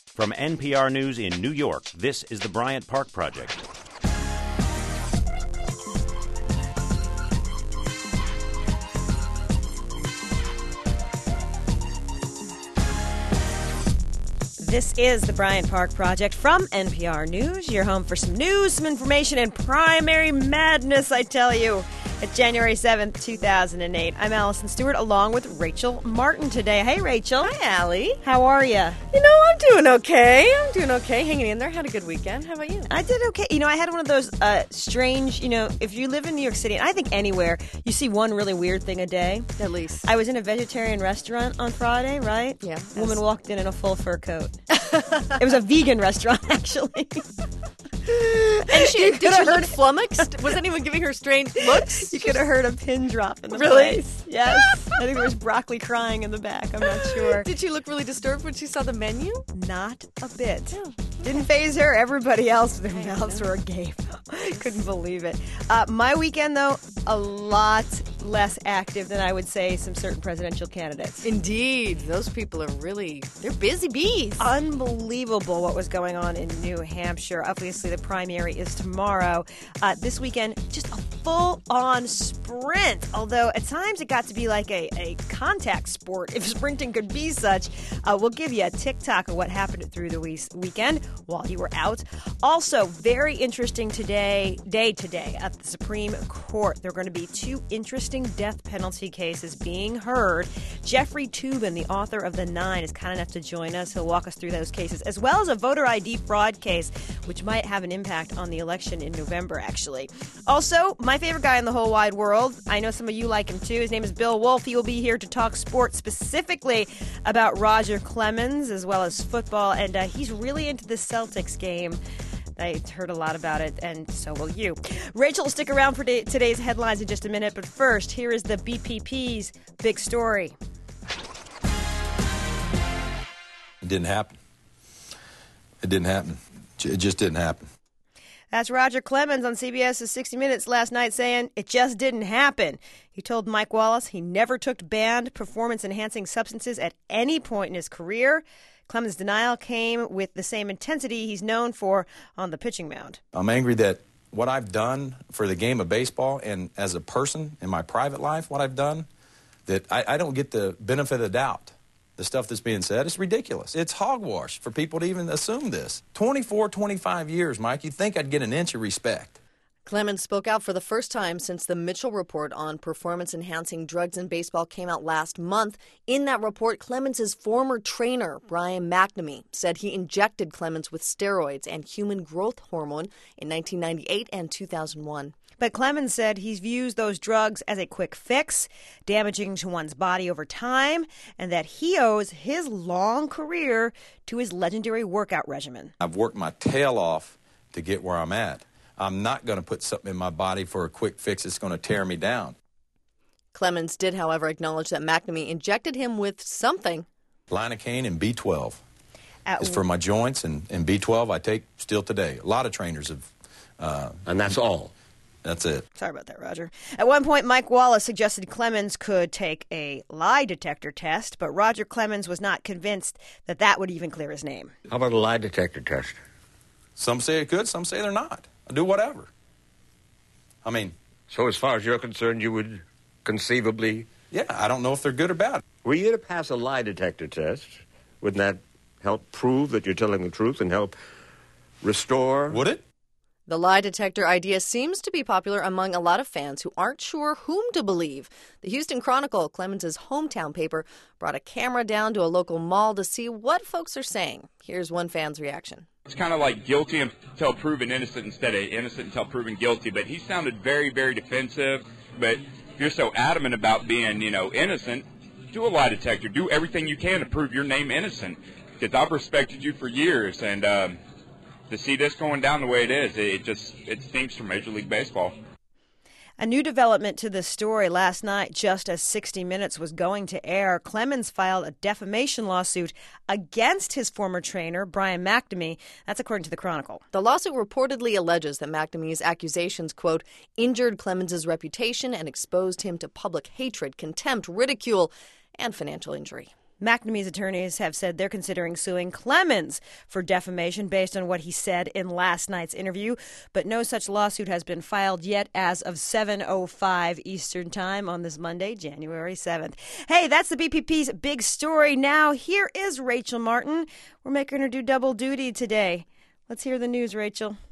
From NPR News in New York, this is the Bryant Park Project. This is the Bryant Park Project from NPR News, your home for some news, some information, and primary madness, I tell you. It's January 7th, 2008. I'm Allison Stewart, along with Rachel Martin today. Hey, Rachel. Hi, Allie. How are you? I'm doing okay. Hanging in there. Had a good weekend. How about you? I did okay. I had one of those strange, if you live in New York City, and I think anywhere, you see one really weird thing a day. At least. I was in a vegetarian restaurant on Friday, right? Yeah. A woman walked in a full fur coat. It was a vegan restaurant, actually. And did she look flummoxed? Was anyone giving her strange looks? You could have heard a pin drop in the Really? place. Yes. I think there was broccoli crying in the back. I'm not sure. Did she look really disturbed when she saw the menu? Not a bit. Oh. Didn't faze her. Everybody else, their mouths were agape. Couldn't believe it. My weekend, though, a lot less active than I would say some certain presidential candidates. Indeed. Those people are they're busy bees. Unbelievable what was going on in New Hampshire. Obviously, the primary is tomorrow. This weekend, just a full-on sprint. Although at times it got to be like a contact sport, if sprinting could be such. We'll give you a TikTok of what happened through the weekend while you were out. Also, very interesting day today at the Supreme Court. There are going to be two interesting death penalty cases being heard. Jeffrey Toobin, the author of The Nine, is kind enough to join us. He'll walk us through those cases, as well as a voter ID fraud case, which might have an impact on the election in November, actually. Also, my favorite guy in the whole wide world, I know some of you like him too. His name is Bill Wolf. He will be here to talk sports, specifically about Roger Clemens, as well as football, and he's really into the Celtics game. I heard a lot about it, and so will you. Rachel will stick around for today's headlines in just a minute, but first, here is the BPP's big story. It didn't happen. It just didn't happen. That's Roger Clemens on CBS's 60 Minutes last night saying it just didn't happen. He told Mike Wallace he never took banned performance-enhancing substances at any point in his career. Clemens' denial came with the same intensity he's known for on the pitching mound. I'm angry that what I've done for the game of baseball and as a person in my private life, what I've done, that I don't get the benefit of the doubt. The stuff that's being said is ridiculous. It's hogwash for people to even assume this. 24, 25 years, Mike, you'd think I'd get an inch of respect. Clemens spoke out for the first time since the Mitchell report on performance-enhancing drugs in baseball came out last month. In that report, Clemens' former trainer, Brian McNamee, said he injected Clemens with steroids and human growth hormone in 1998 and 2001. But Clemens said he views those drugs as a quick fix, damaging to one's body over time, and that he owes his long career to his legendary workout regimen. I've worked my tail off to get where I'm at. I'm not going to put something in my body for a quick fix that's going to tear me down. Clemens did, however, acknowledge that McNamee injected him with something. Lidocaine and B12. It's for my joints, and B12 I take still today. A lot of trainers have. And that's all. That's it. Sorry about that, Roger. At one point, Mike Wallace suggested Clemens could take a lie detector test, but Roger Clemens was not convinced that would even clear his name. How about a lie detector test? Some say it could, some say they're not. I'll do whatever. I mean... So as far as you're concerned, you would conceivably... Yeah, I don't know if they're good or bad. Were you to pass a lie detector test, wouldn't that help prove that you're telling the truth and help restore... Would it? The lie detector idea seems to be popular among a lot of fans who aren't sure whom to believe. The Houston Chronicle, Clemens' hometown paper, brought a camera down to a local mall to see what folks are saying. Here's one fan's reaction. It's kind of like guilty until proven innocent instead of innocent until proven guilty. But he sounded very, very defensive. But if you're so adamant about being, innocent, do a lie detector. Do everything you can to prove your name innocent. Because I've respected you for years, and to see this going down the way it is, it stinks for Major League Baseball. A new development to this story last night, just as 60 Minutes was going to air, Clemens filed a defamation lawsuit against his former trainer, Brian McNamee. That's according to the Chronicle. The lawsuit reportedly alleges that McNamee's accusations, quote, injured Clemens' reputation and exposed him to public hatred, contempt, ridicule, and financial injury. McNamee's attorneys have said they're considering suing Clemens for defamation based on what he said in last night's interview, but no such lawsuit has been filed yet as of 7:05 Eastern Time on this Monday, January 7th. Hey, that's the BPP's big story. Now, here is Rachel Martin. We're making her do double duty today. Let's hear the news, Rachel.